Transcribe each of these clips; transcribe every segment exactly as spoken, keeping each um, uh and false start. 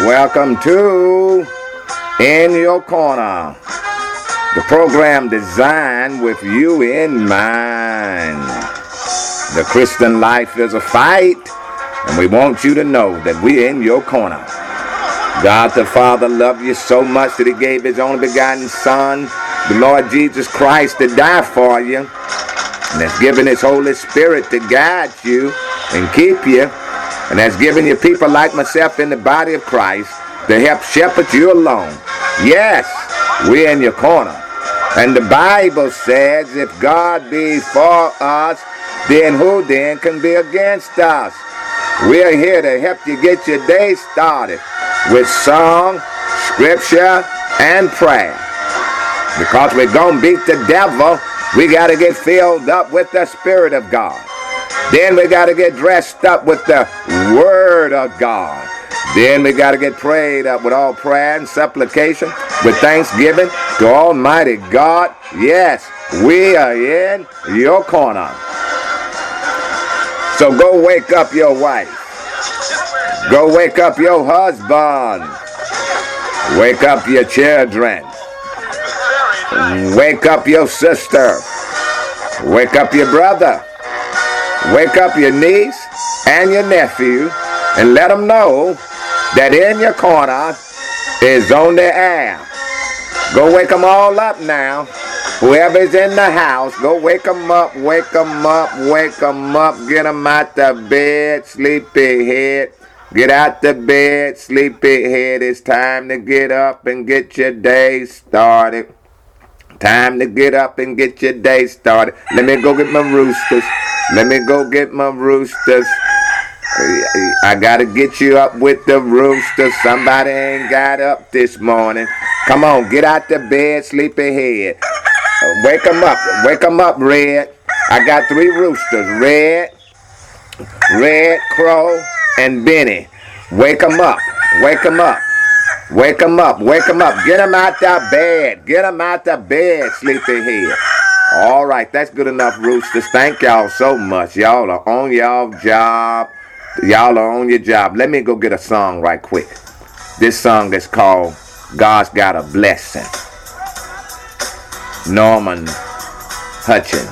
Welcome to In Your Corner, the program designed with you in mind. The Christian life is a fight, and we want you to know that we're in your corner. God the Father loved you so much that he gave his only begotten Son, the Lord Jesus Christ, to die for you, and has given his Holy Spirit to guide you and keep you, and has given you people like myself in the body of Christ to help shepherd you along. Yes, we're in your corner. And the Bible says, if God be for us, then who then can be against us? We're here to help you get your day started with song, scripture, and prayer. Because we're going to beat the devil, we got to get filled up with the Spirit of God. Then we got to get dressed up with the Word of God. Then we got to get prayed up with all prayer and supplication, with thanksgiving to Almighty God. Yes, we are in your corner. So go wake up your wife. Go wake up your husband. Wake up your children. Wake up your sister. Wake up your brother. Wake up your niece and your nephew and let them know that In Your Corner is on the air. Go wake them all up now. Whoever's in the house, go wake them up, wake them up, wake them up. Get them out the bed, sleepyhead. Get out the bed, sleepyhead. It's time to get up and get your day started. Time to get up and get your day started. Let me go get my roosters. Let me go get my roosters. I gotta get you up with the roosters. Somebody ain't got up this morning. Come on, get out the bed, sleepyhead. Wake them up. Wake them up, Red. I got three roosters. Red, Red, Crow, and Benny. Wake them up. Wake them up. Wake them up. Wake them up. Get them out the bed. Get them out the bed, sleepyhead. All right, that's good enough, roosters. Thank y'all so much. Y'all are on y'all job. Y'all are on your job. Let me go get a song right quick. This song is called God's Got a Blessing. Norman Hutchins.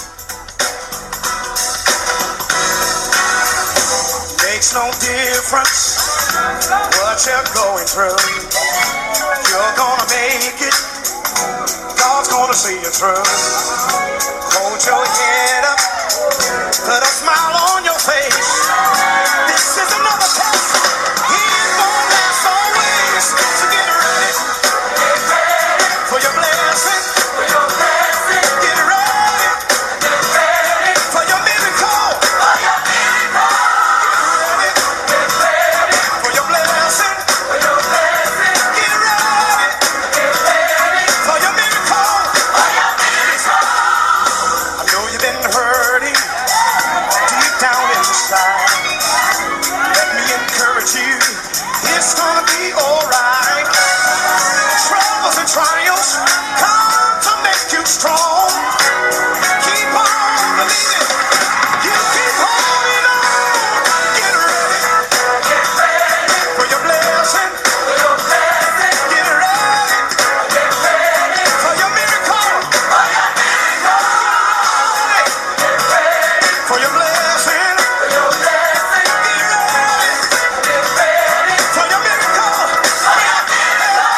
Makes no difference what you're going through. You're gonna make it. God's gonna see you through. Hold your head up. Put a smile on your face. This is another test. He's gonna last always. So get ready. Get ready for your blessing. For your blessing. Get ready. Get ready for your miracle. For your miracle. Get ready. Get ready for your blessing. For your blessing. Get ready. Get ready for your miracle. For your miracle. I know you've been hurting deep down inside. Let me encourage you. It's gonna be alright. Troubles and trials come to make you strong. Keep on believing. You keep holding on. Get ready. Get ready for your blessing. For your blessing. Get ready. Get ready for your miracle. For your miracle. Get ready for your blessing. For your blessing. Get ready. Get ready for your miracle. For your miracle.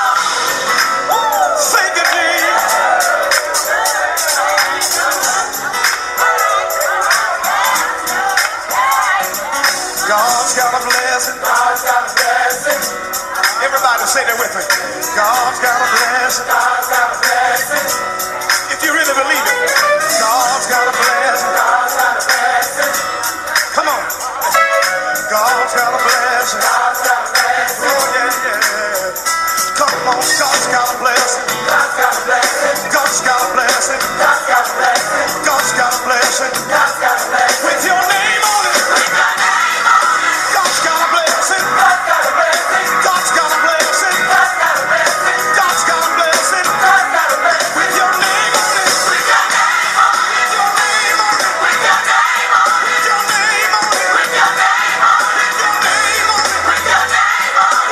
Thank you, Jesus. God's got a blessing. God's got a blessing. Everybody say that with me. God's got a blessing. God's got a blessing. If you really believe it, God's got a blessing. God's got a blessing. Come on. God's got a blessing. God's got a blessing. Oh, yeah, yeah. Come on, God's got a blessing. God's got a blessing. God's got a blessing. God's got a blessing. God's got a blessing. God's got a blessing. With your name on it. With your name on it. God's got a blessing. God's got a blessing. God's got a blessing. God's got a blessing. God's got a blessing. God's got a blessing. With your name on it. With your name on it. With your name on it. With your name on it. With your name on it. With your name on it. With your name on it. With your name on it.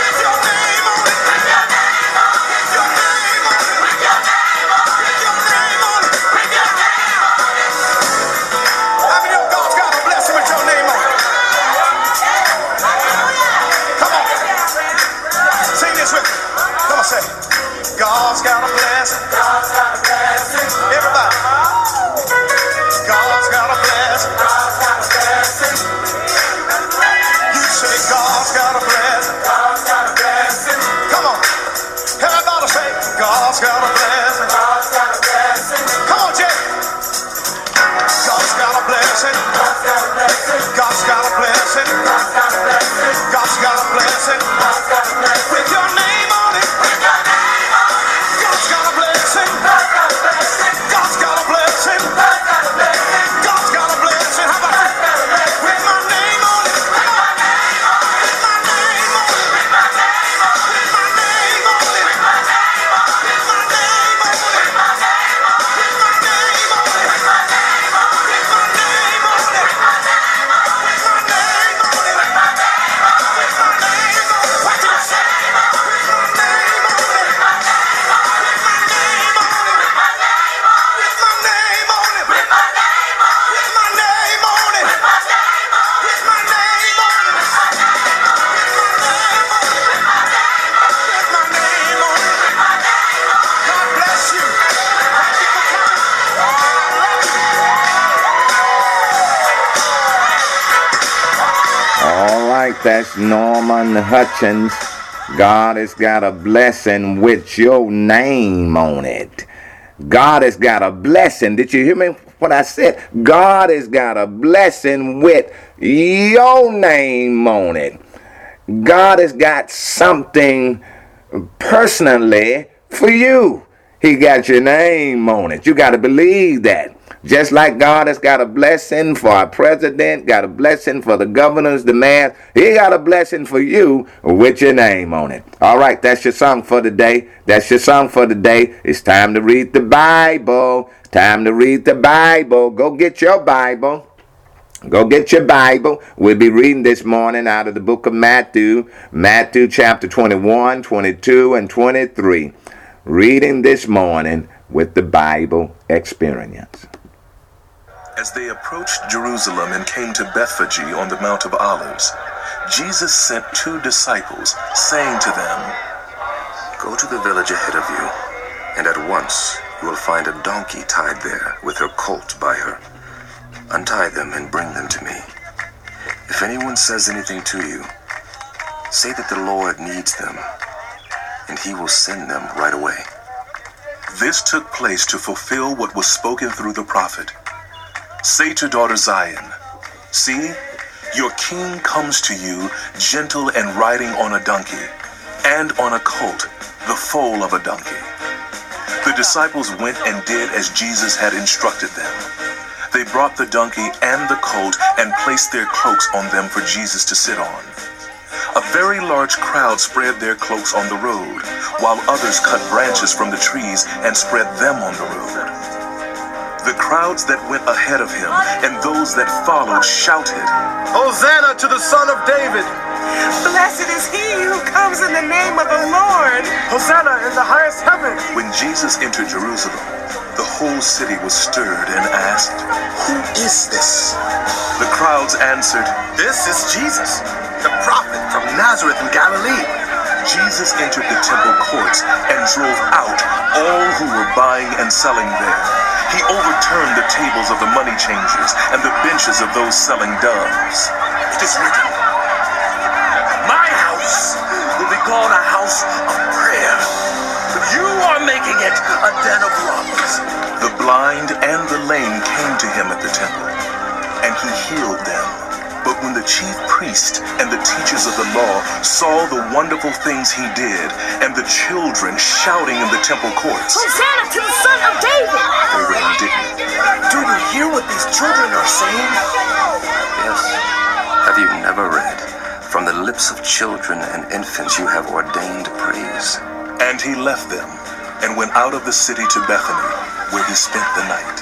that's Norman Hutchins. God has got a blessing with your name on it. God has got a blessing. Did you hear me what I said? God has got a blessing with your name on it. God has got something personally for you. He got your name on it. You got to believe that. Just like God has got a blessing for our president, got a blessing for the governors, the mayor, he got a blessing for you with your name on it. All right, that's your song for the day. That's your song for the day. It's time to read the Bible. Time to read the Bible. Go get your Bible. Go get your Bible. We'll be reading this morning out of the book of Matthew, Matthew chapter twenty-one, twenty-two, and twenty-three. Reading this morning with the Bible Experience. As they approached Jerusalem and came to Bethphage on the Mount of Olives, Jesus sent two disciples, saying to them, "Go to the village ahead of you, and at once you will find a donkey tied there with her colt by her. Untie them and bring them to me. If anyone says anything to you, say that the Lord needs them, and he will send them right away." This took place to fulfill what was spoken through the prophet. "Say to daughter Zion, see, your king comes to you, gentle and riding on a donkey, and on a colt, the foal of a donkey." The disciples went and did as Jesus had instructed them. They brought the donkey and the colt and placed their cloaks on them for Jesus to sit on. A very large crowd spread their cloaks on the road, while others cut branches from the trees and spread them on the road. The crowds that went ahead of him and those that followed shouted, Hosanna to the Son of David! Blessed is he who comes in the name of the Lord! Hosanna in the highest heaven! When Jesus entered Jerusalem, the whole city was stirred and asked, Who is this? The crowds answered, This is Jesus, the prophet from Nazareth in Galilee. Jesus entered the temple courts and drove out all who were buying and selling there. He overturned the tables of the money changers and the benches of those selling doves. It is written, My house will be called a house of prayer, but you are making it a den of robbers. The blind and the lame came to him at the temple, and he healed them. But when the chief priest and the teachers of the law saw the wonderful things he did, and the children shouting in the temple courts, Hosanna to the Son of David! They were indignant. Do you hear what these children are saying? Yes. Have you never read, from the lips of children and infants you have ordained praise? And he left them and went out of the city to Bethany, where he spent the night.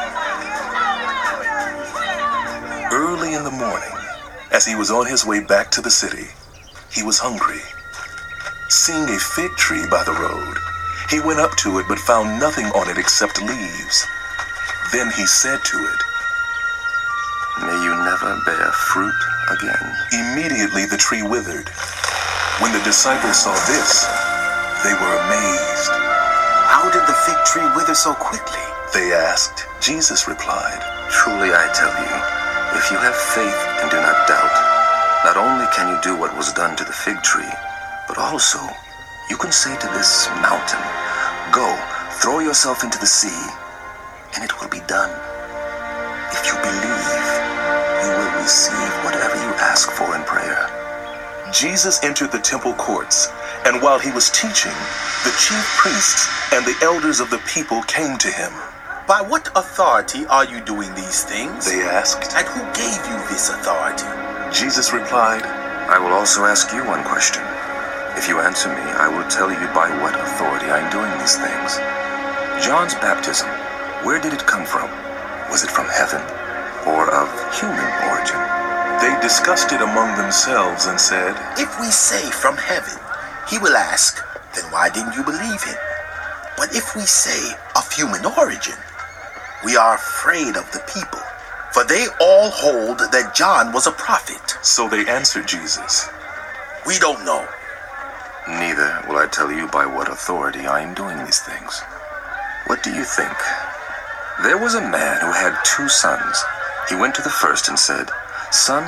Early in the morning, as he was on his way back to the city, he was hungry. Seeing a fig tree by the road, he went up to it but found nothing on it except leaves. Then he said to it, May you never bear fruit again. Immediately the tree withered. When the disciples saw this, they were amazed. How did the fig tree wither so quickly? They asked. Jesus replied, Truly I tell you, if you have faith and do not doubt, not only can you do what was done to the fig tree, but also you can say to this mountain, Go, throw yourself into the sea, and it will be done. If you believe, you will receive whatever you ask for in prayer. Jesus entered the temple courts, and while he was teaching, the chief priests and the elders of the people came to him. By what authority are you doing these things? They asked. And who gave you this authority? Jesus replied, I will also ask you one question. If you answer me, I will tell you by what authority I am doing these things. John's baptism, where did it come from? Was it from heaven or of human origin? They discussed it among themselves and said, If we say from heaven, he will ask, then why didn't you believe him? But if we say of human origin, we are afraid of the people, for they all hold that John was a prophet. So they answered Jesus, We don't know. Neither will I tell you by what authority I am doing these things. What do you think? There was a man who had two sons. He went to the first and said, Son,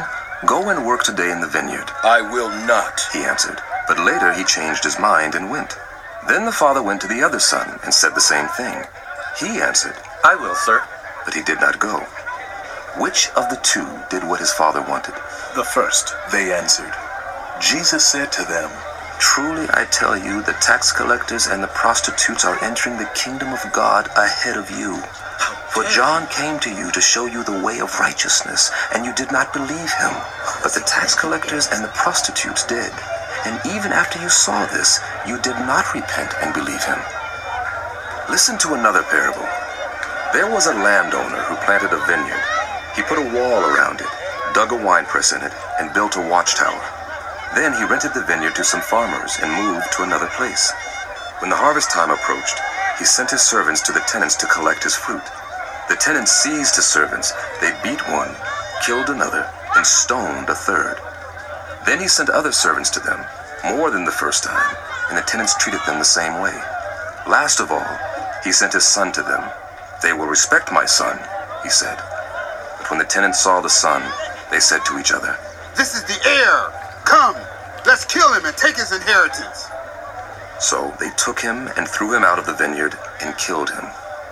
"Go and work today in the vineyard." I will not, he answered. But later he changed his mind and went. Then the father went to the other son and said the same thing. He answered, I will, sir. but he did not go. Which of the two did what his father wanted? The first, they answered. Jesus said to them, Truly I tell you, the tax collectors and the prostitutes are entering the kingdom of God ahead of you. For John came to you to show you the way of righteousness, and you did not believe him. But the tax collectors and the prostitutes did. And even after you saw this, you did not repent and believe him. Listen to another parable. There was a landowner who planted a vineyard. He put a wall around it, dug a winepress in it, and built a watchtower. Then he rented the vineyard to some farmers and moved to another place. When the harvest time approached, he sent his servants to the tenants to collect his fruit. The tenants seized his servants. They beat one, killed another, and stoned a third. Then he sent other servants to them, more than the first time, and the tenants treated them the same way. Last of all, he sent his son to them. They will respect my son, he said. But when the tenants saw the son, they said to each other, This is the heir. Come, let's kill him and take his inheritance. So they took him and threw him out of the vineyard and killed him.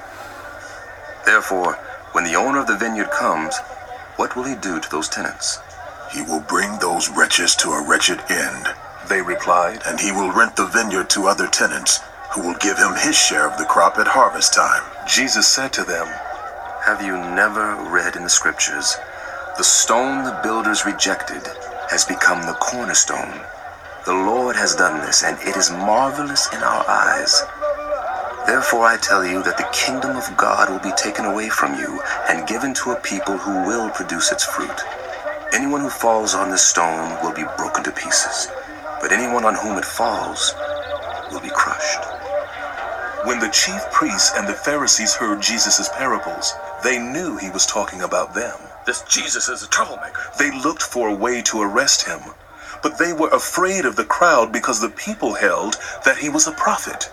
Therefore, when the owner of the vineyard comes, what will he do to those tenants? He will bring those wretches to a wretched end, they replied. and he will rent the vineyard to other tenants, who will give him his share of the crop at harvest time. Jesus said to them, Have you never read in the scriptures, the stone the builders rejected has become the cornerstone? The Lord has done this, and it is marvelous in our eyes. Therefore I tell you that the kingdom of God will be taken away from you and given to a people who will produce its fruit. Anyone who falls on this stone will be broken to pieces, but anyone on whom it falls will be crushed. When the chief priests and the Pharisees heard Jesus' parables, they knew he was talking about them. This Jesus is a troublemaker. They looked for a way to arrest him, but they were afraid of the crowd because the people held that he was a prophet.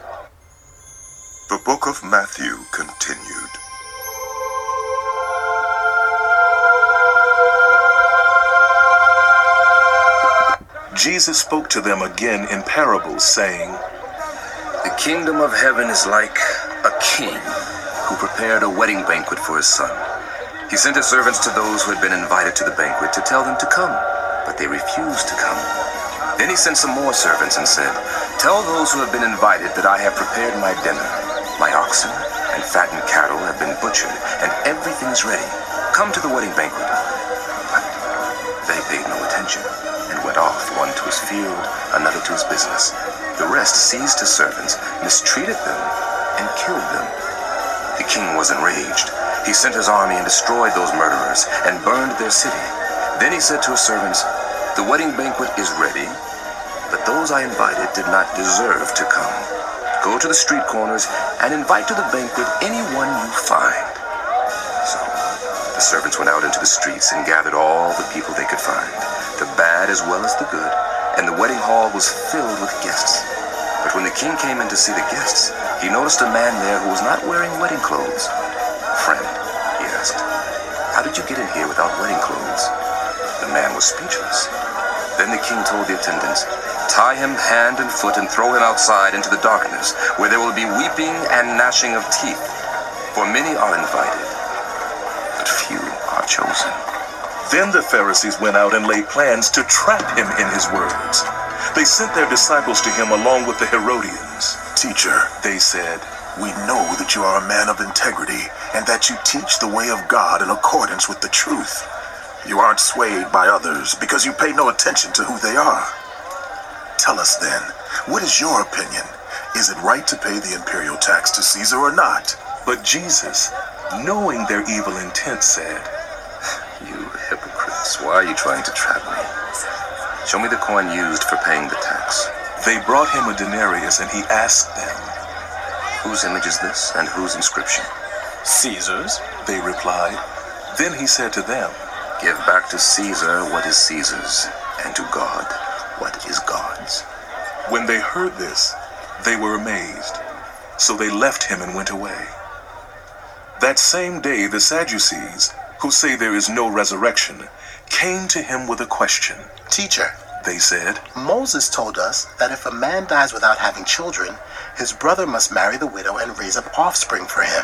The book of Matthew continued. Jesus spoke to them again in parables, saying, The kingdom of heaven is like a king who prepared a wedding banquet for his son. He sent his servants to those who had been invited to the banquet to tell them to come, but they refused to come. Then he sent some more servants and said, Tell those who have been invited that I have prepared my dinner. My oxen and fattened cattle have been butchered, and everything is ready. Come to the wedding banquet. But they paid no attention and went off, one to his field, another to his business. The rest seized his servants, mistreated them, and killed them. The king was enraged. He sent his army and destroyed those murderers and burned their city. Then he said to his servants, The wedding banquet is ready, but those I invited did not deserve to come. Go to the street corners and invite to the banquet anyone you find. So the servants went out into the streets and gathered all the people they could find, the bad as well as the good, and the wedding hall was filled with guests. But when the king came in to see the guests, he noticed a man there who was not wearing wedding clothes. Friend, he asked, how did you get in here without wedding clothes? The man was speechless. Then the king told the attendants, Tie him hand and foot and throw him outside into the darkness, where there will be weeping and gnashing of teeth. For many are invited, but few are chosen. Then the Pharisees went out and laid plans to trap him in his words. They sent their disciples to him along with the Herodians. Teacher, They said, we know that you are a man of integrity and that you teach the way of God in accordance with the truth. You aren't swayed by others because you pay no attention to who they are. Tell us then, what is your opinion? Is it right to pay the imperial tax to Caesar or not? But Jesus, knowing their evil intent, said, You hypocrites, why are you trying to trap me? Show me the coin used for paying the tax. They brought him a denarius, and he asked them. Whose image is this, and whose inscription? Caesar's? They replied. Then he said to them, Give back to Caesar what is Caesar's, and to God what is God's. When they heard this, they were amazed. So they left him and went away. That same day the Sadducees, who say there is no resurrection, came to him with a question. Teacher, They said, Moses told us that if a man dies without having children, his brother must marry the widow and raise up offspring for him.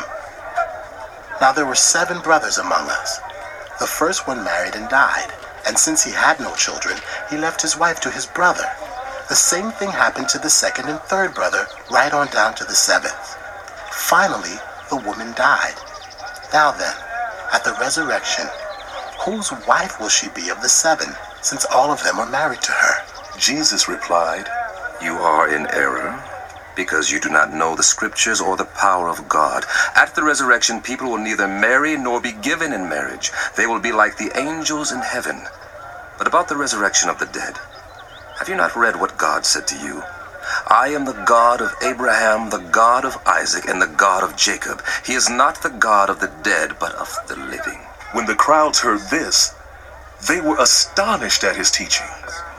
Now there were seven brothers among us. The first one married and died, and since he had no children, he left his wife to his brother. The same thing happened to the second and third brother, right on down to the seventh. Finally, the woman died. Now then, at the resurrection, whose wife will she be of the seven, since all of them are married to her? Jesus replied, You are in error, because you do not know the scriptures or the power of God. At the resurrection, people will neither marry nor be given in marriage. They will be like the angels in heaven. But about the resurrection of the dead, have you not read what God said to you? I am the God of Abraham, the God of Isaac, and the God of Jacob. He is not the God of the dead, but of the living. When the crowds heard this, they were astonished at his teachings.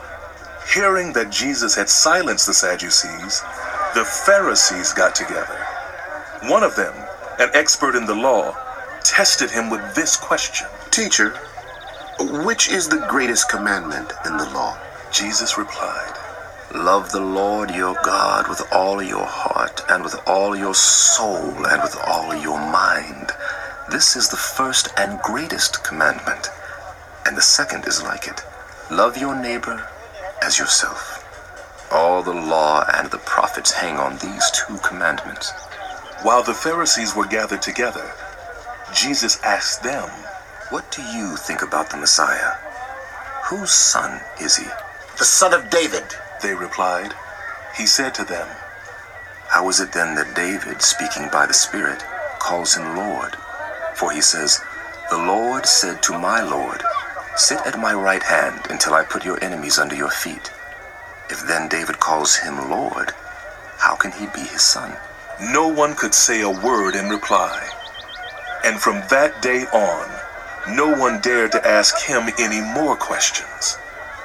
Hearing that Jesus had silenced the Sadducees, the Pharisees got together. One of them, an expert in the law, tested him with this question. Teacher, which is the greatest commandment in the law? Jesus replied, Love the Lord your God with all your heart, and with all your soul, and with all your mind. This is the first and greatest commandment, and the second is like it. Love your neighbor as yourself. All the law and the prophets hang on these two commandments. While the Pharisees were gathered together, Jesus asked them, What do you think about the Messiah? Whose son is he? The son of David. They replied. He said to them, How is it then that David, speaking by the Spirit, calls him Lord? For he says, The Lord said to my Lord, Sit at my right hand until I put your enemies under your feet. If then David calls him Lord, how can he be his son? No one could say a word in reply. And from that day on, no one dared to ask him any more questions.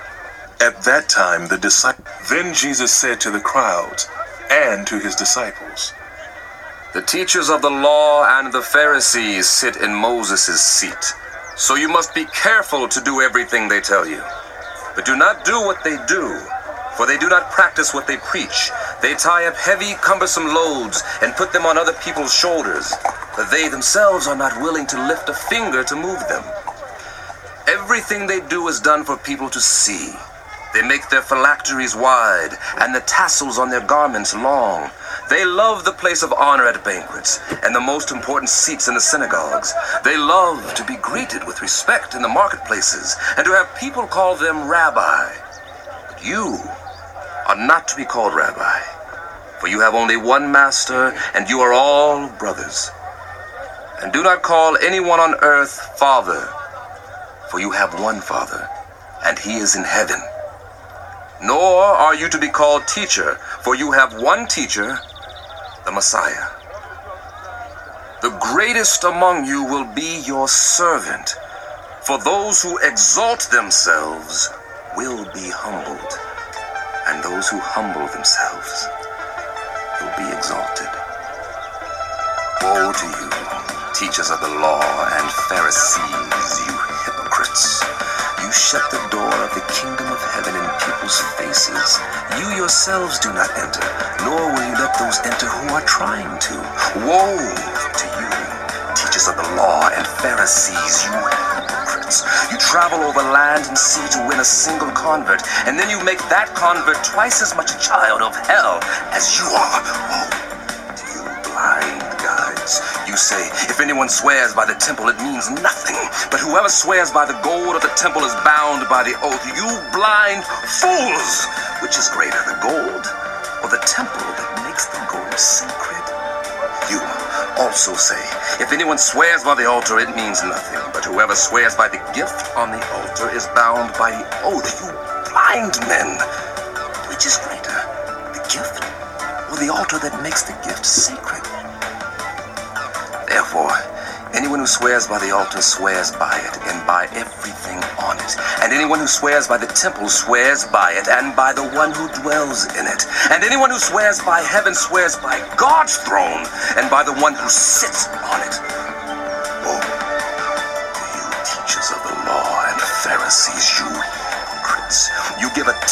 At that time, the disciples, then Jesus said to the crowds and to his disciples, The teachers of the law and the Pharisees sit in Moses' seat. So you must be careful to do everything they tell you. But do not do what they do, for they do not practice what they preach. They tie up heavy, cumbersome loads and put them on other people's shoulders, but they themselves are not willing to lift a finger to move them. Everything they do is done for people to see. They make their phylacteries wide and the tassels on their garments long. They love the place of honor at banquets and the most important seats in the synagogues. They love to be greeted with respect in the marketplaces and to have people call them rabbi. But you are not to be called rabbi, for you have only one master and you are all brothers. And do not call anyone on earth father, for you have one Father, and he is in heaven. Nor are you to be called teacher, for you have one teacher, the Messiah. The greatest among you will be your servant, for those who exalt themselves will be humbled, and those who humble themselves will be exalted. Woe to you, teachers of the law and Pharisees, you hypocrites! You shut the door of the kingdom of heaven in people's faces. You yourselves do not enter, nor will you let those enter who are trying to. Woe to you, teachers of the law and Pharisees, you hypocrites! You travel over land and sea to win a single convert, and then you make that convert twice as much a child of hell as you are. Woe to you, blind guides! You say, if anyone swears by the temple, it means nothing. But whoever swears by the gold of the temple is bound by the oath. You blind fools! Which is greater, the gold or the temple that makes the gold sacred? You also say, if anyone swears by the altar, it means nothing. But whoever swears by the gift on the altar is bound by the oath. You blind men! Which is greater, the gift or the altar that makes the gift sacred? Therefore, anyone who swears by the altar swears by it and by everything on it. And anyone who swears by the temple swears by it and by the one who dwells in it. And anyone who swears by heaven swears by God's throne and by the one who sits on it. Woe to you, teachers of the law and Pharisees!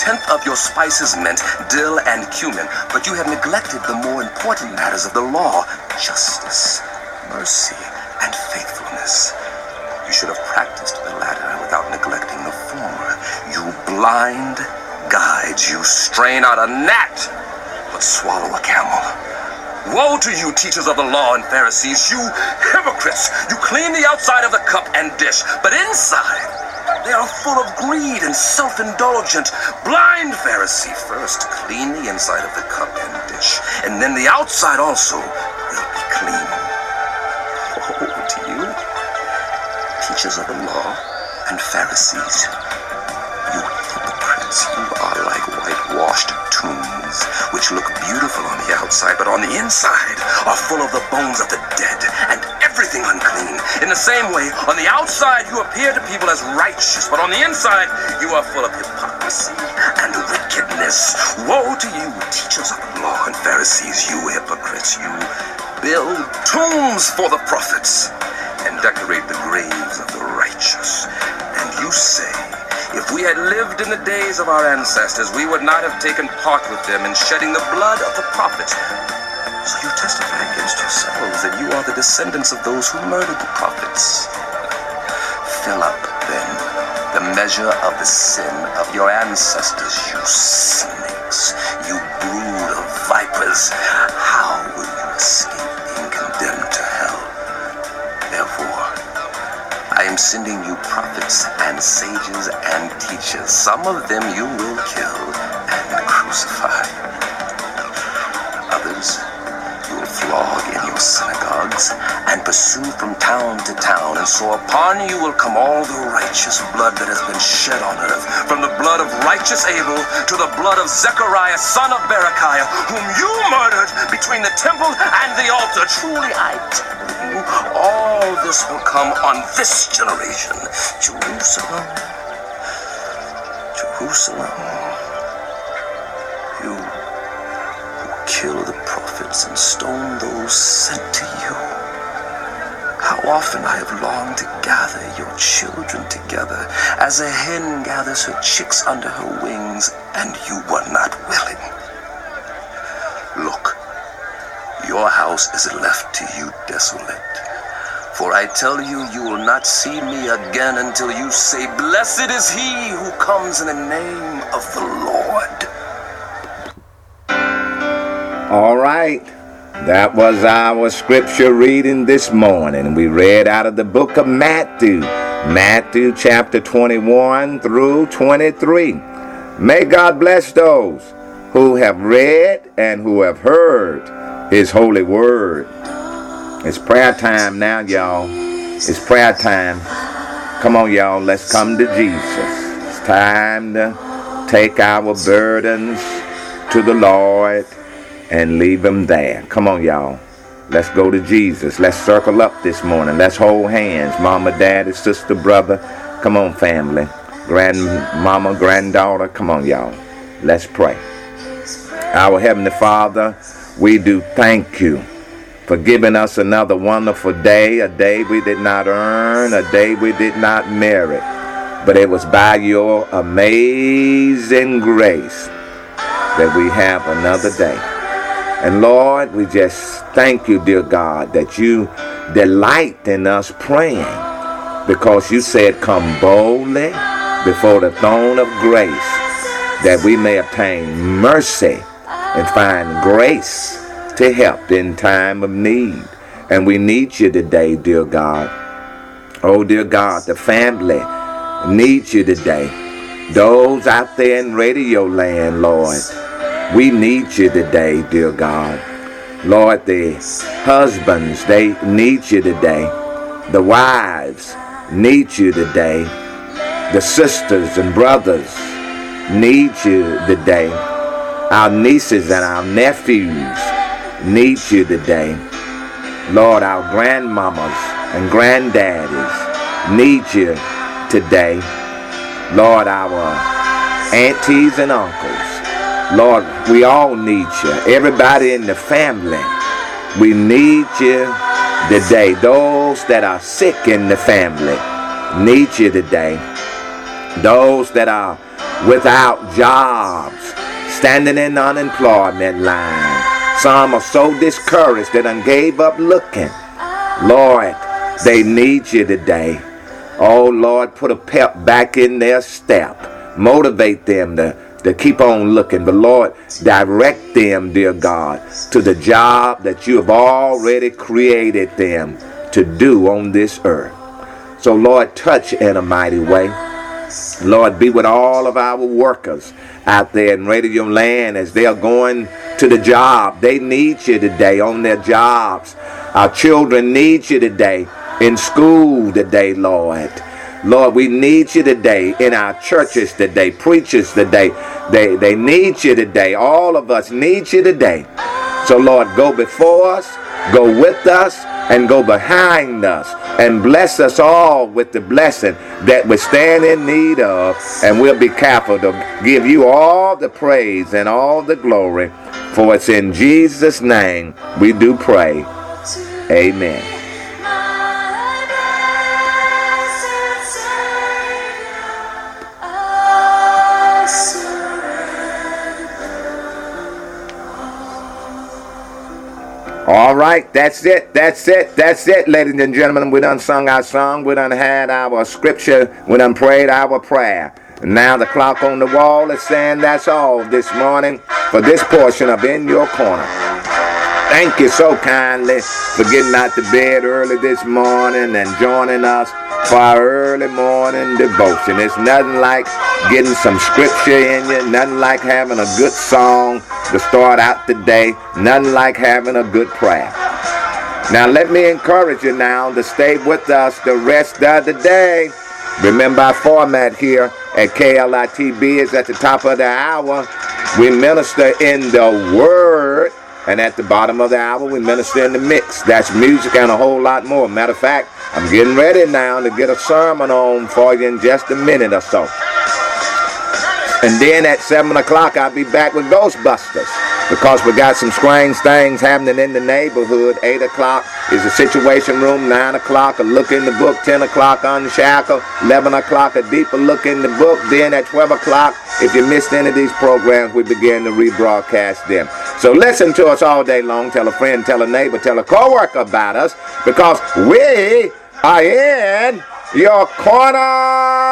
tenth of your spices mint, dill and cumin, but you have neglected the more important matters of the law, justice, mercy, and faithfulness. You should have practiced the latter without neglecting the former. You blind guides, you strain out a gnat, but swallow a camel. Woe to you, teachers of the law and Pharisees, you hypocrites! You clean the outside of the cup and dish, but inside they are full of greed and self-indulgent. Blind Pharisee, first clean the inside of the cup and dish, and then the outside also will be clean. Woe to you, teachers of the law and Pharisees, you hypocrites! You are like whitewashed tombs, which look beautiful on the outside, but on the inside are full of the bones of the dead and everything unclean. In the same way, on the outside you appear to people as righteous, but on the inside you are full of hypocrisy and wickedness. Woe to you, teachers of the law and Pharisees, you hypocrites! You build tombs for the prophets and decorate the graves of the righteous. And you say, if we had lived in the days of our ancestors, we would not have taken part with them in shedding the blood of the prophets. So you testify against yourselves that you are the descendants of those who murdered the prophets. Fill up, then, the measure of the sin of your ancestors, you snakes, you brood of vipers. How will you escape being condemned to hell? Therefore, I am sending you prophets and sages and teachers. Some of them you will kill and crucify. Others you will flog in your synagogues and pursue from town to town. And so upon you will come all the righteous blood that has been shed on earth, from the blood of righteous Abel to the blood of Zechariah, son of Berechiah, whom you murdered between the temple and the altar. Truly I tell you, all this will come on this generation. Jerusalem, Jerusalem, you who kill the prophets and stone those sent to you. How often I have longed to gather your children together, as a hen gathers her chicks under her wings, and you were not willing. Look, your house is left to you desolate. For I tell you, you will not see me again until you say, blessed is he who comes in the name of the Lord. All right. That was our scripture reading this morning. We read out of the book of Matthew, Matthew chapter twenty-one through twenty-three. May God bless those who have read and who have heard his holy word. It's prayer time now, y'all. It's prayer time. Come on, y'all. Let's come to Jesus. It's time to take our burdens to the Lord and leave them there. Come on, y'all. Let's go to Jesus. Let's circle up this morning. Let's hold hands. Mama, daddy, sister, brother. Come on, family. Grandmama, granddaughter. Come on, y'all. Let's pray. Our Heavenly Father, we do thank you for giving us another wonderful day, a day we did not earn, a day we did not merit, but it was by your amazing grace that we have another day. And Lord, we just thank you, dear God, that you delight in us praying, because you said, come boldly before the throne of grace, that we may obtain mercy and find grace to help in time of need. And we need you today, dear God. Oh, dear God, the family needs you today. Those out there in radio land, Lord, we need you today, dear God. Lord, the husbands, they need you today. The wives need you today. The sisters and brothers need you today. Our nieces and our nephews need you today. Lord, our grandmamas and granddaddies need you today. Lord, our aunties and uncles, Lord, we all need you. Everybody in the family, we need you today. Those that are sick in the family need you today. Those that are without jobs, standing in the unemployment line. Some are so discouraged they done gave up looking. Lord, they need you today. Oh, Lord, put a pep back in their step. Motivate them to, to keep on looking. But, Lord, direct them, dear God, to the job that you have already created them to do on this earth. So, Lord, touch in a mighty way. Lord, be with all of our workers out there in Radio Land as they are going to the job. They need you today on their jobs. Our children need you today in school today, Lord. Lord, we need you today in our churches today, preachers today. They, they need you today. All of us need you today. So, Lord, go before us, go with us, and go behind us, and bless us all with the blessing that we stand in need of, and we'll be careful to give you all the praise and all the glory, for it's in Jesus' name we do pray. Amen. All right, that's it, that's it, that's it, ladies and gentlemen. We done sung our song, we done had our scripture, we done prayed our prayer. And now the clock on the wall is saying that's all this morning for this portion of In Your Corner. Thank you so kindly for getting out to bed early this morning and joining us for our early morning devotion. It's nothing like getting some scripture in you, nothing like having a good song to start out the day, nothing like having a good prayer. Now let me encourage you now to stay with us the rest of the day. Remember our format here at K L I T B is at the top of the hour. We minister in the Word, and at the bottom of the hour we minister in the mix. That's music and a whole lot more. Matter of fact, I'm getting ready now to get a sermon on for you in just a minute or so. And then at seven o'clock, I'll be back with Ghostbusters, because we got some strange things happening in the neighborhood. eight o'clock is the Situation Room. nine o'clock, a look in the book. ten o'clock, Unshackled. eleven o'clock, a deeper look in the book. Then at twelve o'clock, if you missed any of these programs, we begin to rebroadcast them. So listen to us all day long. Tell a friend, tell a neighbor, tell a co-worker about us, because we are in your corner.